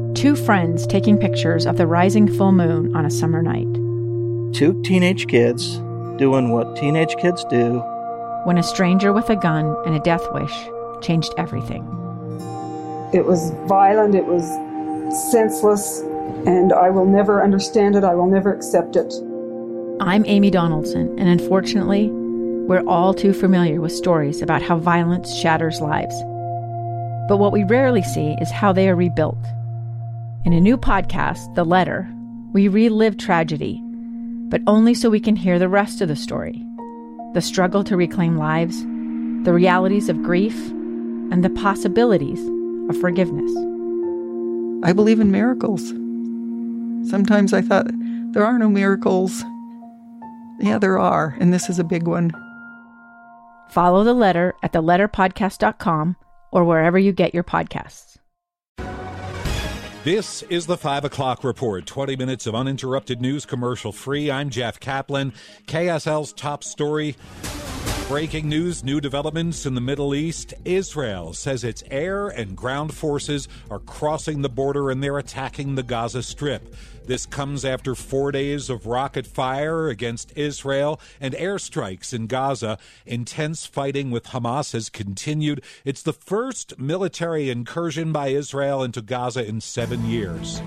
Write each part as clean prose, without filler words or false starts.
Two friends taking pictures of the rising full moon on a summer night. Two teenage kids doing what teenage kids do. When a stranger with a gun and a death wish changed everything. It was violent, it was senseless, and I will never understand it, I will never accept it. I'm Amy Donaldson, and unfortunately, we're all too familiar with stories about how violence shatters lives. But what we rarely see is how they are rebuilt. In a new podcast, The Letter, we relive tragedy, but only so we can hear the rest of the story. The struggle to reclaim lives, the realities of grief, and the possibilities of forgiveness. I believe in miracles. Sometimes I thought, there are no miracles. Yeah, there are, and this is a big one. Follow The Letter at theletterpodcast.com or wherever you get your podcasts. This is the 5 o'clock report. 20 minutes of uninterrupted news, commercial free. I'm Jeff Kaplan. KSL's top story. Breaking news, new developments in the Middle East. Israel says its air and ground forces are crossing the border and they're attacking the Gaza Strip. This comes after 4 days of rocket fire against Israel and airstrikes in Gaza. Intense fighting with Hamas has continued. It's the first military incursion by Israel into Gaza in 7 years.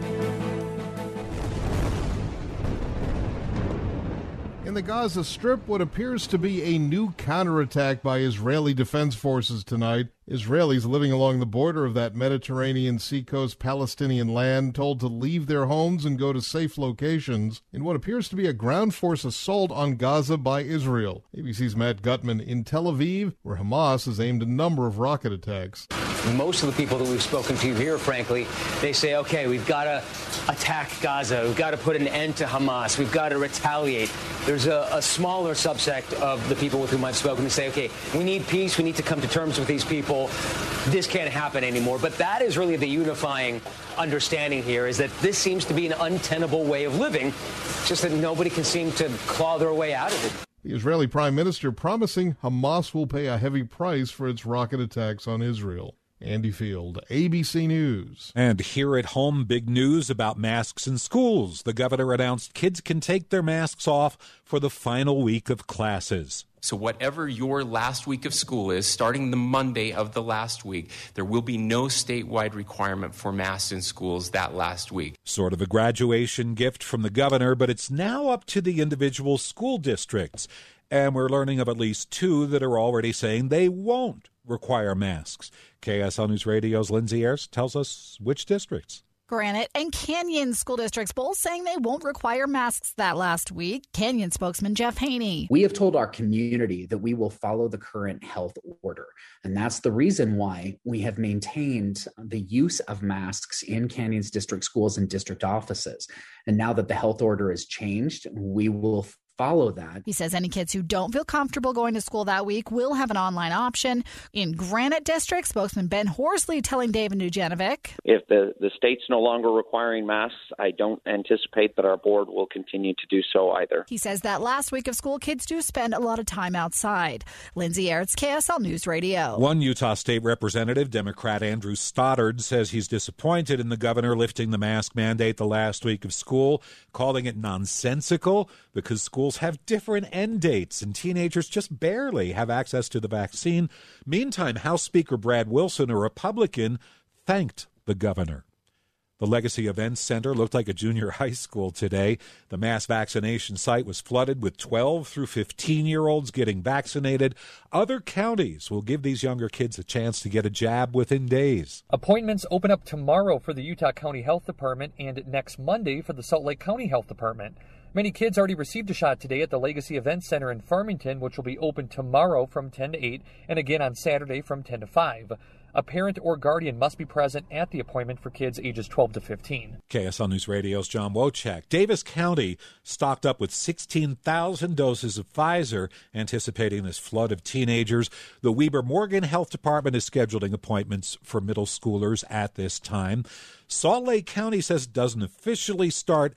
In the Gaza Strip, what appears to be a new counterattack by Israeli defense forces tonight. Israelis living along the border of that Mediterranean seacoast Palestinian land told to leave their homes and go to safe locations in what appears to be a ground force assault on Gaza by Israel. ABC's Matt Gutman in Tel Aviv, where Hamas has aimed a number of rocket attacks. Most of the people that we've spoken to here, frankly, they say, okay, we've got to attack Gaza. We've got to put an end to Hamas. We've got to retaliate. There's a smaller subsect of the people with whom I've spoken who say, okay, we need peace. We need to come to terms with these people. This can't happen anymore. But that is really the unifying understanding here, is that this seems to be an untenable way of living, just that nobody can seem to claw their way out of it. The Israeli Prime Minister promising Hamas will pay a heavy price for its rocket attacks on Israel. Andy Field, ABC News. And here at home, big news about masks in schools. The governor announced kids can take their masks off for the final week of classes. So whatever your last week of school is, starting the Monday of the last week, there will be no statewide requirement for masks in schools that last week. Sort of a graduation gift from the governor, but it's now up to the individual school districts. And we're learning of at least 2 that are already saying they won't require masks. KSL News Radio's Lindsay Ayers tells us which districts. Granite and Canyon school districts both saying they won't require masks that last week. Canyon spokesman Jeff Haney. We have told our community that we will follow the current health order. And that's the reason why we have maintained the use of masks in Canyon's district schools and district offices. And now that the health order is changed, we will follow that. He says any kids who don't feel comfortable going to school that week will have an online option. In Granite District, spokesman Ben Horsley telling David Nujanovic. If the state's no longer requiring masks, I don't anticipate that our board will continue to do so either. He says that last week of school, kids do spend a lot of time outside. Lindsay Ayers, KSL News Radio. One Utah State Representative, Democrat Andrew Stoddard, says he's disappointed in the governor lifting the mask mandate the last week of school, calling it nonsensical because schools have different end dates and teenagers just barely have access to the vaccine. Meantime, House Speaker Brad Wilson, a Republican, thanked the governor. The Legacy Events Center looked like a junior high school today. The mass vaccination site was flooded with 12 through 15-year-olds getting vaccinated. Other counties will give these younger kids a chance to get a jab within days. Appointments open up tomorrow for the Utah County Health Department and next Monday for the Salt Lake County Health Department. Many kids already received a shot today at the Legacy Events Center in Farmington, which will be open tomorrow from 10 to 8 and again on Saturday from 10 to 5. A parent or guardian must be present at the appointment for kids ages 12 to 15. KSL News Radio's John Wojciak. Davis County stocked up with 16,000 doses of Pfizer, anticipating this flood of teenagers. The Weber Morgan Health Department is scheduling appointments for middle schoolers at this time. Salt Lake County says it doesn't officially start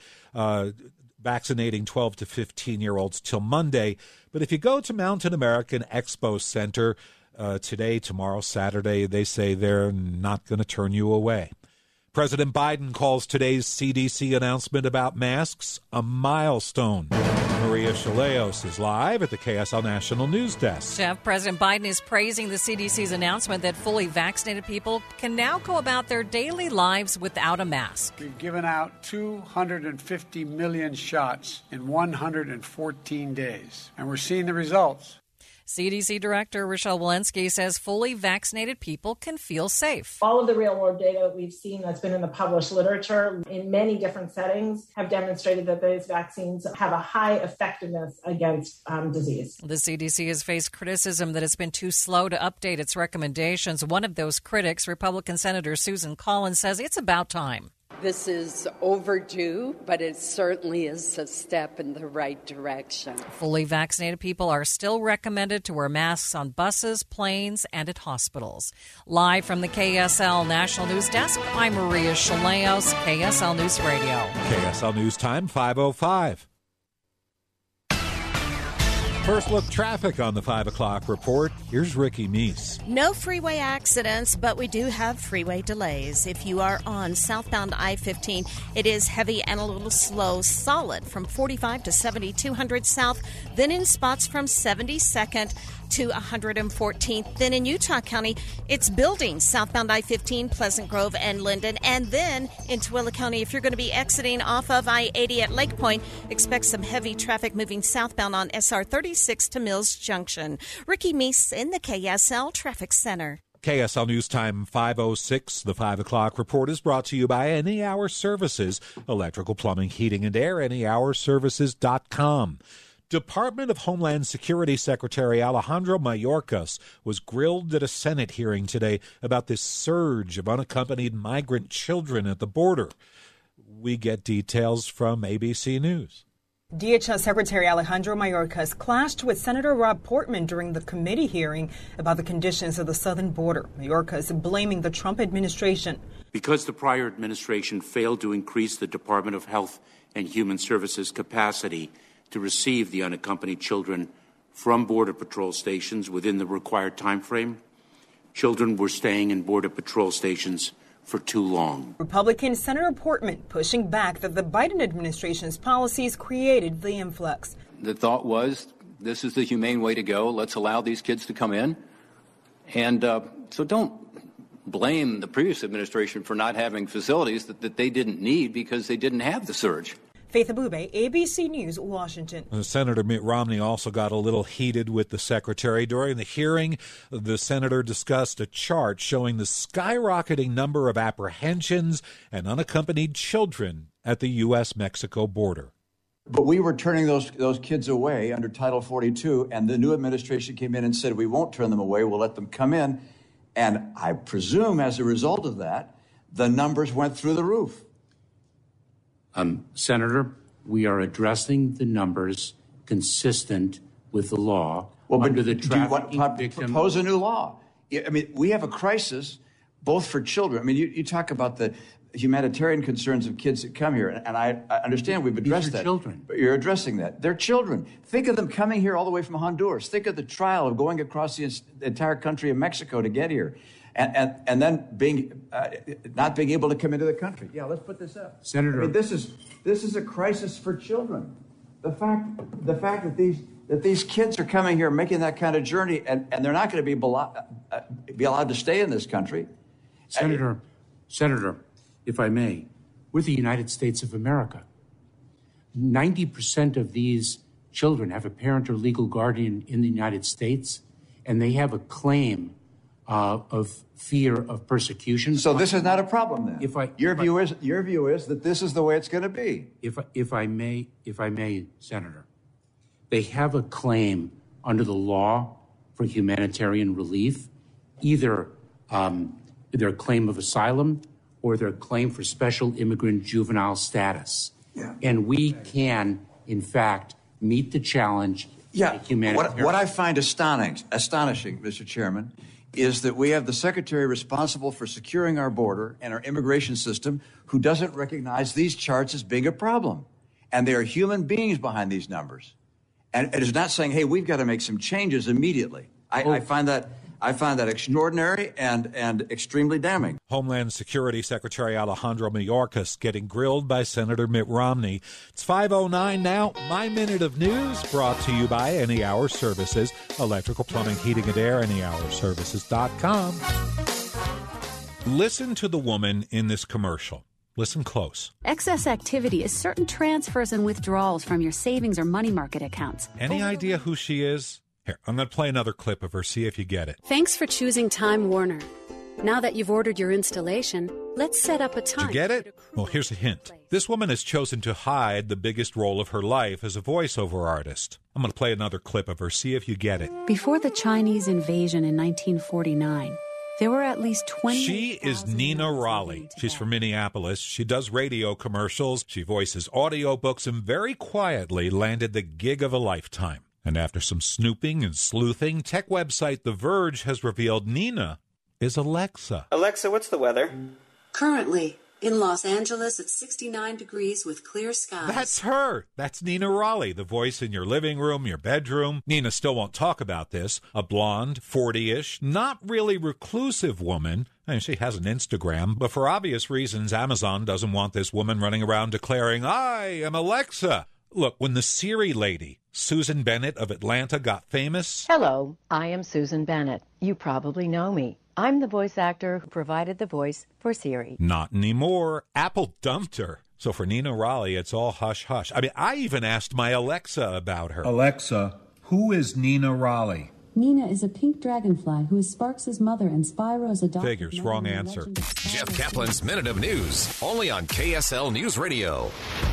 vaccinating 12 to 15-year-olds till Monday. But if you go to Mountain American Expo Center today, tomorrow, Saturday, they say they're not going to turn you away. President Biden calls today's CDC announcement about masks a milestone. Maria Chaleos is live at the KSL National News Desk. Jeff, President Biden is praising the CDC's announcement that fully vaccinated people can now go about their daily lives without a mask. We've given out 250 million shots in 114 days, and we're seeing the results. CDC Director Rochelle Walensky says fully vaccinated people can feel safe. All of the real-world data we've seen that's been in the published literature in many different settings have demonstrated that those vaccines have a high effectiveness against disease. The CDC has faced criticism that it's been too slow to update its recommendations. One of those critics, Republican Senator Susan Collins, says it's about time. This is overdue, but it certainly is a step in the right direction. Fully vaccinated people are still recommended to wear masks on buses, planes, and at hospitals. Live from the KSL National News Desk, I'm Maria Chaleos, KSL News Radio. KSL News Time, 5:05. First look traffic on the 5 o'clock report. Here's Ricky Meese. No freeway accidents, but we do have freeway delays. If you are on southbound I-15, it is heavy and a little slow, solid from 45 to 7200 south, then in spots from 72nd to 114th. Then in Utah County, it's building southbound I-15, Pleasant Grove, and Linden. And then in Tooele County, if you're going to be exiting off of I-80 at Lake Point, expect some heavy traffic moving southbound on SR 36 to Mills Junction. Ricky Meese in the KSL Traffic Center. KSL News Time 5:06. The 5 o'clock report is brought to you by Any Hour Services, electrical, plumbing, heating, and air, anyhourservices.com. Department of Homeland Security Secretary Alejandro Mayorkas was grilled at a Senate hearing today about this surge of unaccompanied migrant children at the border. We get details from ABC News. DHS Secretary Alejandro Mayorkas clashed with Senator Rob Portman during the committee hearing about the conditions of the southern border. Mayorkas blaming the Trump administration. Because the prior administration failed to increase the Department of Health and Human Services capacity to receive the unaccompanied children from Border Patrol stations within the required time frame, children were staying in Border Patrol stations for too long. Republican Senator Portman pushing back that the Biden administration's policies created the influx. The thought was, this is the humane way to go. Let's allow these kids to come in. And so don't blame the previous administration for not having facilities that they didn't need because they didn't have the surge. Faith Abube, ABC News, Washington. Senator Mitt Romney also got a little heated with the secretary. During the hearing, the senator discussed a chart showing the skyrocketing number of apprehensions and unaccompanied children at the U.S.-Mexico border. But we were turning those kids away under Title 42, and the new administration came in and said, we won't turn them away, we'll let them come in. And I presume as a result of that, the numbers went through the roof. Senator, we are addressing the numbers consistent with the law. Well, but under the propose a new law. I mean, we have a crisis both for children. I mean, you talk about the humanitarian concerns of kids that come here, and I understand we've addressed that. Children. But you're addressing that. They're children. Think of them coming here all the way from Honduras. Think of the trial of going across the entire country of Mexico to get here. And then not being able to come into the country. Yeah, let's put this up, Senator. I mean, this is a crisis for children. The fact that these kids are coming here, making that kind of journey, and they're not going to be allowed to stay in this country. Senator, if I may, we're the United States of America. 90% of these children have a parent or legal guardian in the United States, and they have a claim of fear of persecution. So this is not a problem then. Your view is that this is the way it's going to be. If I may, Senator, they have a claim under the law for humanitarian relief, either their claim of asylum or their claim for special immigrant juvenile status. Yeah. And we can, in fact, meet the challenge. Yeah. What I find astonishing, Mr. Chairman, is that we have the secretary responsible for securing our border and our immigration system who doesn't recognize these charts as being a problem. And there are human beings behind these numbers. And it is not saying, hey, we've got to make some changes immediately. I find that I find that extraordinary and extremely damning. Homeland Security Secretary Alejandro Mayorkas getting grilled by Senator Mitt Romney. It's 5:09 now. My Minute of News brought to you by Any Hour Services. Electrical, plumbing, heating, and air. AnyHourServices.com. Listen to the woman in this commercial. Listen close. Excess activity is certain transfers and withdrawals from your savings or money market accounts. Any idea who she is? Here, I'm going to play another clip of her, see if you get it. Thanks for choosing Time Warner. Now that you've ordered your installation, let's set up a time. Did you get it? Well, here's a hint. This woman has chosen to hide the biggest role of her life as a voiceover artist. I'm going to play another clip of her, see if you get it. Before the Chinese invasion in 1949, there were at least 20. She is Nina Raleigh. She's from Minneapolis. She does radio commercials. She voices audiobooks and very quietly landed the gig of a lifetime. And after some snooping and sleuthing, tech website The Verge has revealed Nina is Alexa. Alexa, what's the weather? Currently, in Los Angeles, it's 69 degrees with clear skies. That's her. That's Nina Raleigh, the voice in your living room, your bedroom. Nina still won't talk about this. A blonde, 40-ish, not really reclusive woman. I mean, she has an Instagram, but for obvious reasons, Amazon doesn't want this woman running around declaring, I am Alexa. Look, when the Siri lady, Susan Bennett of Atlanta, got famous... Hello, I am Susan Bennett. You probably know me. I'm the voice actor who provided the voice for Siri. Not anymore. Apple dumped her. So for Nina Raleigh, it's all hush-hush. I mean, I even asked my Alexa about her. Alexa, who is Nina Raleigh? Nina is a pink dragonfly who is Sparks' mother and Spyro's adopted. Figures, wrong answer. Jeff Kaplan's Minute of News, only on KSL News Radio.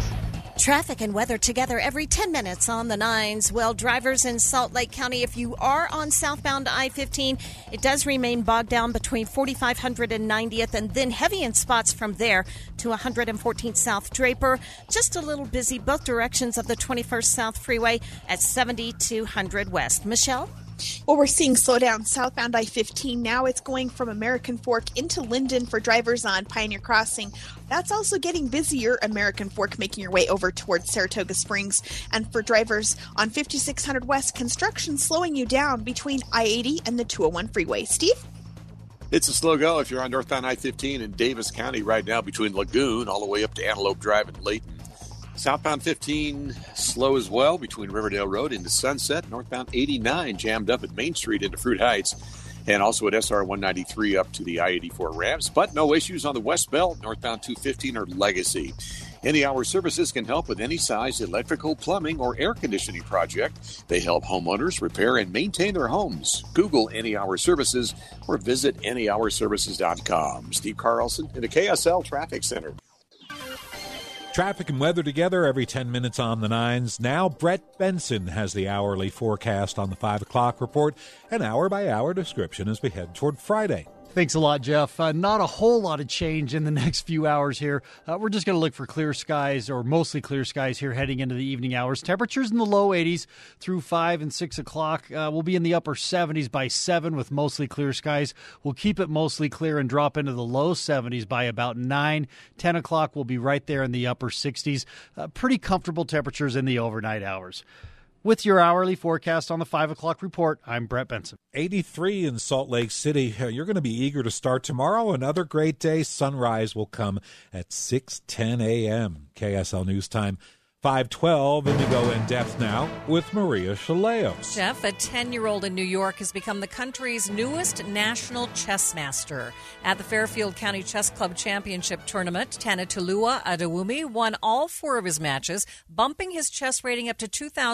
Traffic and weather together every 10 minutes on the 9s. Well, drivers in Salt Lake County, if you are on southbound I-15, it does remain bogged down between 4500 and 90th, and then heavy in spots from there to 114th South Draper. Just a little busy both directions of the 21st South Freeway at 7200 West. Michelle? Well, we're seeing slowdown southbound I-15 now. It's going from American Fork into Linden for drivers on Pioneer Crossing. That's also getting busier, American Fork making your way over towards Saratoga Springs. And for drivers on 5600 West, construction slowing you down between I-80 and the 201 freeway. Steve? It's a slow go if you're on northbound I-15 in Davis County right now between Lagoon all the way up to Antelope Drive and Layton. Southbound 15 slow as well between Riverdale Road into Sunset. Northbound 89 jammed up at Main Street into Fruit Heights. And also at SR 193 up to the I-84 ramps. But no issues on the West Belt, northbound 215 or Legacy. Any Hour Services can help with any size electrical, plumbing, or air conditioning project. They help homeowners repair and maintain their homes. Google Any Hour Services or visit anyhourservices.com. Steve Carlson in the KSL Traffic Center. Traffic and weather together every 10 minutes on the 9s. Now, Brett Benson has the hourly forecast on the 5 o'clock report, an hour-by-hour description as we head toward Friday. Thanks a lot, Jeff. Not a whole lot of change in the next few hours here. We're just going to look for clear skies, or mostly clear skies here heading into the evening hours. Temperatures in the low 80s through 5 and 6 o'clock. We'll be in the upper 70s by 7 with mostly clear skies. We'll keep it mostly clear and drop into the low 70s by about 9. 10 o'clock, we'll be right there in the upper 60s. Pretty comfortable temperatures in the overnight hours. With your hourly forecast on the 5 o'clock report, I'm Brett Benson. 83 in Salt Lake City. You're going to be eager to start tomorrow. Another great day. Sunrise will come at 6:10 a.m. KSL News Time. 5:12, Indigo in Depth now with Maria Chaleos. Jeff, a 10-year-old in New York has become the country's newest national chess master. At the Fairfield County Chess Club Championship Tournament, Tanitulua Adewumi won all 4 of his matches, bumping his chess rating up to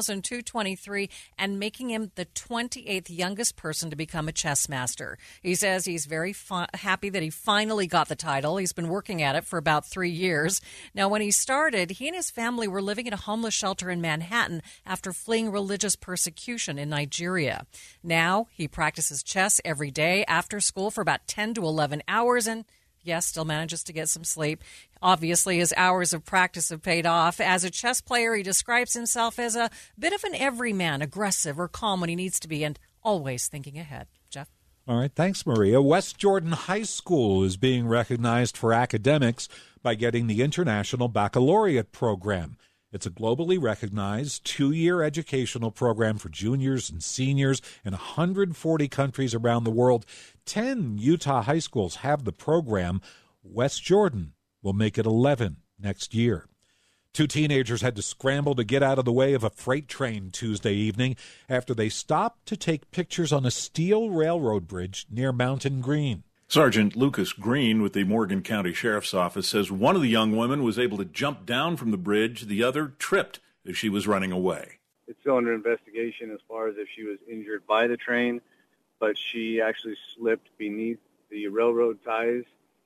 2,223 and making him the 28th youngest person to become a chess master. He says he's very happy that he finally got the title. He's been working at it for about 3 years. Now, when he started, he and his family were living in a homeless shelter in Manhattan after fleeing religious persecution in Nigeria. Now he practices chess every day after school for about 10 to 11 hours and, yes, still manages to get some sleep. Obviously, his hours of practice have paid off. As a chess player, he describes himself as a bit of an everyman, aggressive or calm when he needs to be and always thinking ahead. Jeff? All right, thanks, Maria. West Jordan High School is being recognized for academics by getting the International Baccalaureate program. It's a globally recognized 2-year educational program for juniors and seniors in 140 countries around the world. 10 Utah high schools have the program. West Jordan will make it 11 next year. 2 teenagers had to scramble to get out of the way of a freight train Tuesday evening after they stopped to take pictures on a steel railroad bridge near Mountain Green. Sergeant Lucas Green with the Morgan County Sheriff's Office says one of the young women was able to jump down from the bridge. The other tripped as she was running away. It's still under investigation as far as if she was injured by the train, but she actually slipped beneath the railroad ties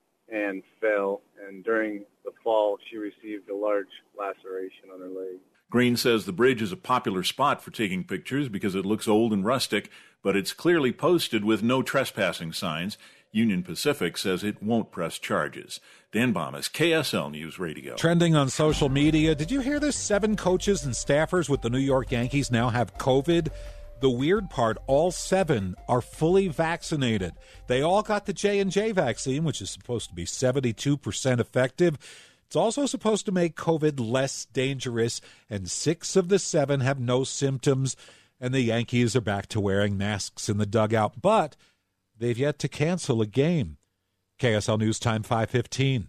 and fell. And during the fall, she received a large laceration on her leg. Green says the bridge is a popular spot for taking pictures because it looks old and rustic, but it's clearly posted with no trespassing signs. Union Pacific says it won't press charges. Dan Bomas, KSL News Radio. Trending on social media, did you hear this? 7 coaches and staffers with the New York Yankees now have COVID. The weird part, all 7 are fully vaccinated. They all got the J&J vaccine, which is supposed to be 72% effective. It's also supposed to make COVID less dangerous, and 6 of the 7 have no symptoms, and the Yankees are back to wearing masks in the dugout. But they've yet to cancel a game. KSL News Time 5:15.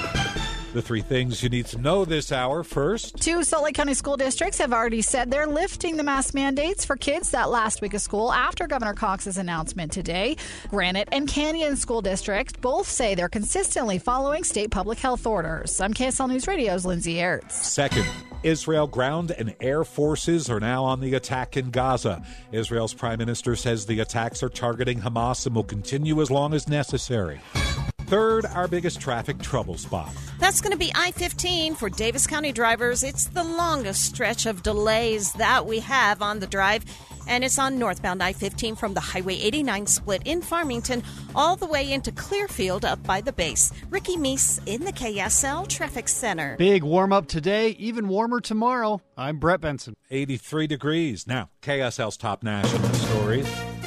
The 3 things you need to know this hour. First, 2 Salt Lake County school districts have already said they're lifting the mask mandates for kids that last week of school after Governor Cox's announcement today. Granite and Canyon School District both say they're consistently following state public health orders. I'm KSL News Radio's Lindsay Ertz. Second, Israel ground and air forces are now on the attack in Gaza. Israel's prime minister says the attacks are targeting Hamas and will continue as long as necessary. Third, our biggest traffic trouble spot. That's going to be I-15 for Davis County drivers. It's the longest stretch of delays that we have on the drive, and it's on northbound I-15 from the Highway 89 split in Farmington all the way into Clearfield up by the base. Ricky Meese in the KSL Traffic Center. Big warm-up today, even warmer tomorrow. I'm Brett Benson. 83 degrees. Now, KSL's top national stories.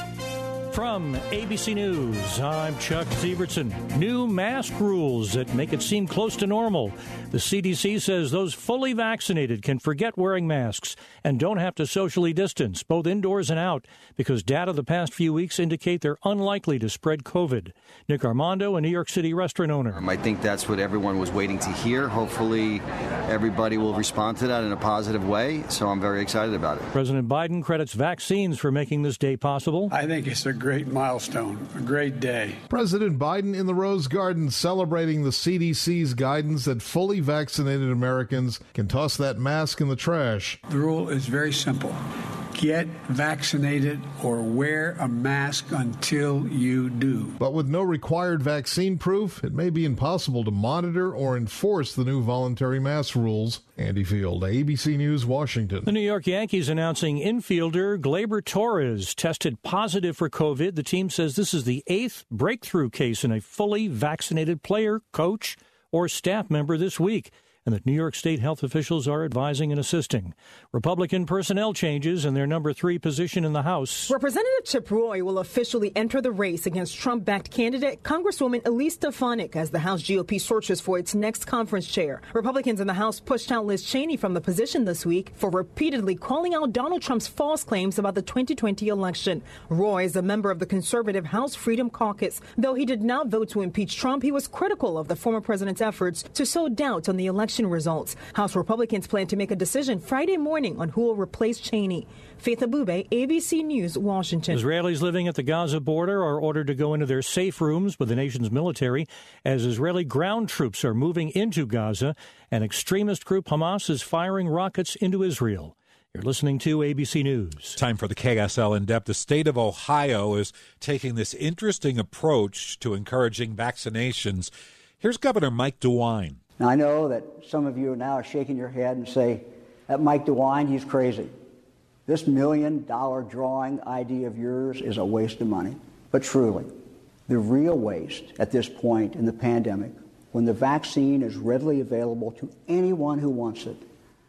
From ABC News, I'm Chuck Siebertson. New mask rules that make it seem close to normal. The CDC says those fully vaccinated can forget wearing masks and don't have to socially distance, both indoors and out, because data the past few weeks indicate they're unlikely to spread COVID. Nick Armando, a New York City restaurant owner. I think that's what everyone was waiting to hear. Hopefully, everybody will respond to that in a positive way, so I'm very excited about it. President Biden credits vaccines for making this day possible. I think it's a great milestone, a great day. President Biden in the Rose Garden celebrating the CDC's guidance that fully vaccinated Americans can toss that mask in the trash. The rule is very simple. Get vaccinated or wear a mask until you do. But with no required vaccine proof, it may be impossible to monitor or enforce the new voluntary mask rules. Andy Field, ABC News, Washington. The New York Yankees announcing infielder Gleyber Torres tested positive for COVID. The team says this is the 8th breakthrough case in a fully vaccinated player, coach, or staff member this week, and that New York State health officials are advising and assisting. Republican personnel changes in their number 3 position in the House. Representative Chip Roy will officially enter the race against Trump-backed candidate Congresswoman Elise Stefanik as the House GOP searches for its next conference chair. Republicans in the House pushed out Liz Cheney from the position this week for repeatedly calling out Donald Trump's false claims about the 2020 election. Roy is a member of the conservative House Freedom Caucus. Though he did not vote to impeach Trump, he was critical of the former president's efforts to sow doubt on the election results. House Republicans plan to make a decision Friday morning on who will replace Cheney. Faith Abube, ABC News, Washington. Israelis living at the Gaza border are ordered to go into their safe rooms with the nation's military as Israeli ground troops are moving into Gaza. An extremist group, Hamas, is firing rockets into Israel. You're listening to ABC News. Time for the KSL In-Depth. The state of Ohio is taking this interesting approach to encouraging vaccinations. Here's Governor Mike DeWine. Now, I know that some of you now are shaking your head and say, that Mike DeWine, he's crazy. This $1 million drawing idea of yours is a waste of money. But truly, the real waste at this point in the pandemic, when the vaccine is readily available to anyone who wants it,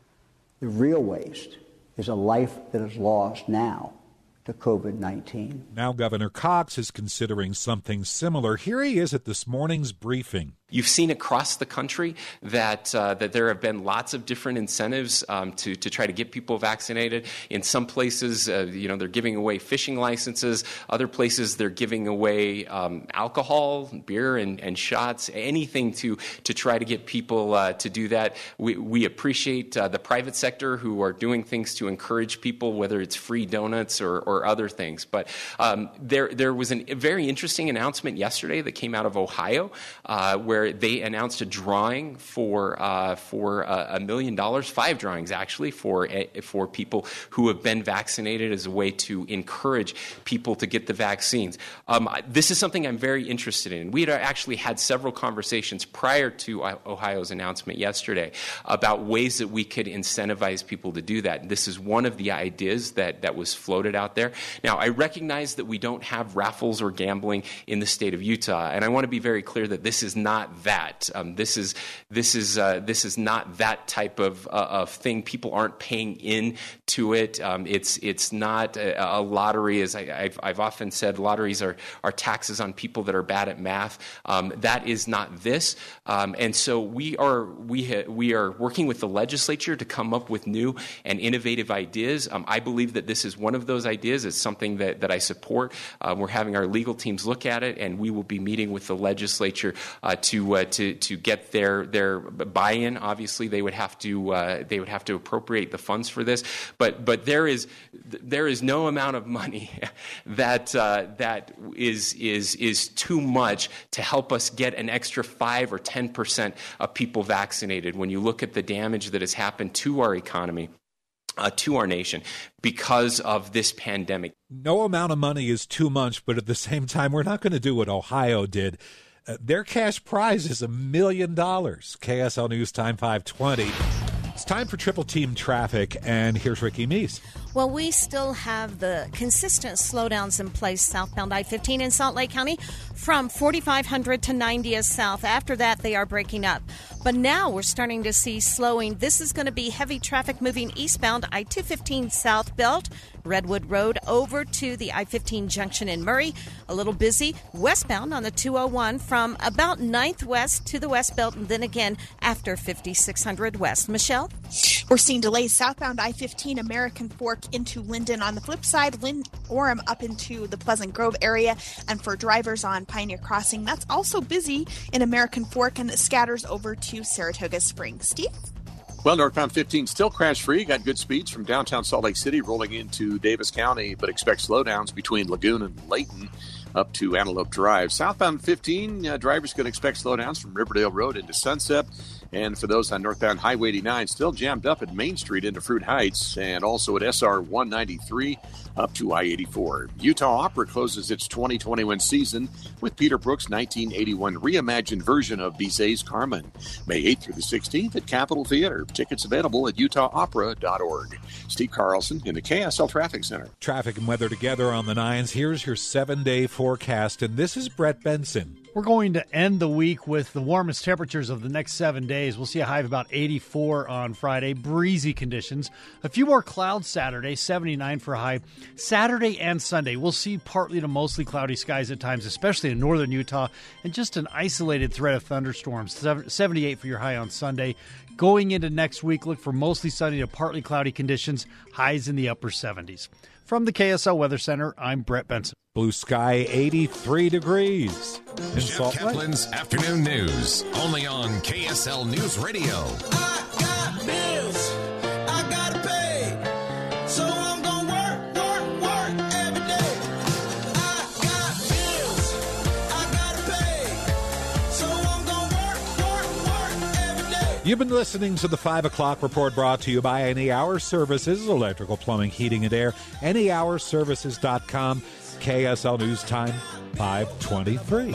the real waste is a life that is lost now to COVID-19. Now Governor Cox is considering something similar. Here he is at this morning's briefing. You've seen across the country that there have been lots of different incentives to try to get people vaccinated. In some places, they're giving away fishing licenses. Other places, they're giving away alcohol, beer, and shots. Anything to try to get people to do that. We appreciate the private sector who are doing things to encourage people, whether it's free donuts or other things. But there was a very interesting announcement yesterday that came out of Ohio, where they announced a drawing for $1 million, 5 drawings actually, for people who have been vaccinated as a way to encourage people to get the vaccines. This is something I'm very interested in. We had actually had several conversations prior to Ohio's announcement yesterday about ways that we could incentivize people to do that. This is one of the ideas that was floated out there. Now, I recognize that we don't have raffles or gambling in the state of Utah, and I want to be very clear that this is not that. This is not that type of thing. People aren't paying in to it. It's not a lottery, as I've often said. Lotteries are taxes on people that are bad at math. That is not this. And so we are working with the legislature to come up with new and innovative ideas. I believe that this is one of those ideas. It's something that I support. We're having our legal teams look at it, and we will be meeting with the legislature to get their buy-in. Obviously, they would have to appropriate the funds for this. But there is no amount of money that is too much to help us get an extra 5 or 10% of people vaccinated. When you look at the damage that has happened to our economy, to our nation, because of this pandemic. No amount of money is too much, but at the same time, we're not going to do what Ohio did. Their cash prize is $1 million. KSL News Time 520. It's time for Triple Team Traffic, and here's Ricky Meese. Well, we still have the consistent slowdowns in place southbound I-15 in Salt Lake County from 4500 to 90th South. After that, they are breaking up. But now we're starting to see slowing. This is going to be heavy traffic moving eastbound I-215 South Belt, Redwood Road over to the I-15 junction in Murray. A little busy westbound on the 201 from about 9th West to the West Belt, and then again after 5600 West. Michelle? We're seeing delays southbound I-15 American Fork into Linden. On the flip side, Orem up into the Pleasant Grove area. And for drivers on Pioneer Crossing, that's also busy in American Fork, and it scatters over to Saratoga Springs. Steve? Well, northbound 15 still crash-free. Got good speeds from downtown Salt Lake City rolling into Davis County, but expect slowdowns between Lagoon and Layton up to Antelope Drive. Southbound 15, drivers can expect slowdowns from Riverdale Road into Sunset. And for those on northbound Highway 89, still jammed up at Main Street into Fruit Heights, and also at SR 193 up to I-84. Utah Opera closes its 2021 season with Peter Brook's 1981 reimagined version of Bizet's Carmen, May 8th through the 16th at Capitol Theater. Tickets available at utahopera.org. Steve Carlson in the KSL Traffic Center. Traffic and weather together on the 9s. Here's your 7-day forecast, and this is Brett Benson. We're going to end the week with the warmest temperatures of the next 7 days. We'll see a high of about 84 on Friday. Breezy conditions. A few more clouds Saturday, 79 for a high. Saturday and Sunday, we'll see partly to mostly cloudy skies at times, especially in northern Utah, and just an isolated threat of thunderstorms. 78 for your high on Sunday. Going into next week, look for mostly sunny to partly cloudy conditions, highs in the upper 70s. From the KSL Weather Center, I'm Brett Benson. Blue sky, 83 degrees. Jeff Kaplan's Afternoon News, only on KSL News Radio. I got bills I gotta pay, so I'm gonna work every day. I got bills I gotta pay, so I'm gonna work every day. You've been listening to the 5 o'clock report, brought to you by Any Hour Services, electrical, plumbing, heating, and air. AnyHourServices.com. KSL News Time 523.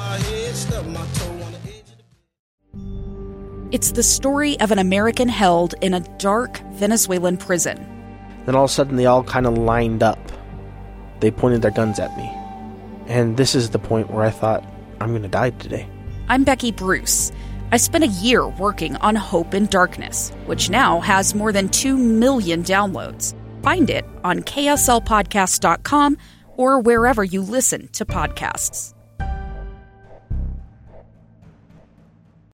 It's the story of an American held in a dark Venezuelan prison. Then all of a sudden they all kind of lined up. They pointed their guns at me. And this is the point where I thought, I'm going to die today. I'm Becky Bruce. I spent a year working on Hope in Darkness, which now has more than 2 million downloads. Find it on KSLpodcast.com or wherever you listen to podcasts.